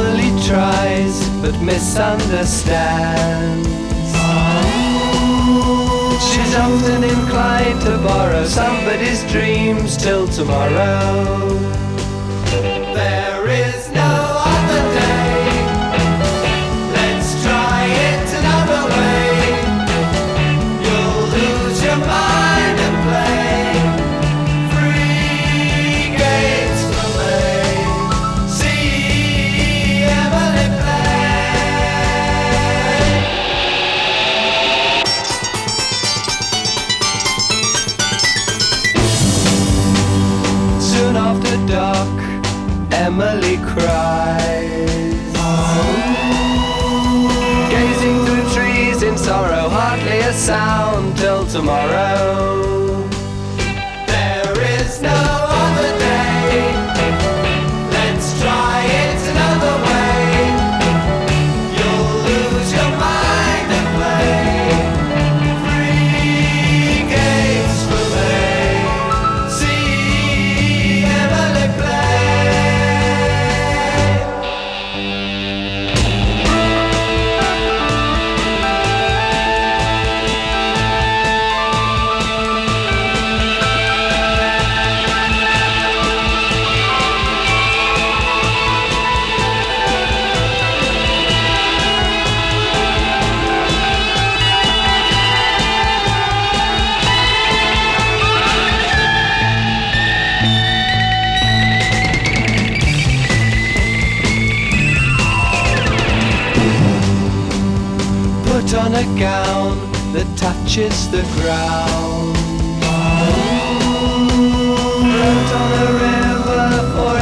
Emily tries but misunderstands. She's often inclined to borrow somebody's dreams till tomorrow. There is no other day. Let's try it another way. You'll lose your mind and play free games for me. See Emily play. Soon after dark, Emily cries, gazing through trees in sorrow, hardly a sound till tomorrow. There is no other day. Let's try it another way. You'll lose your mind and play free games for me. See Emily play. Put on a gown that touches the ground. Float on a river for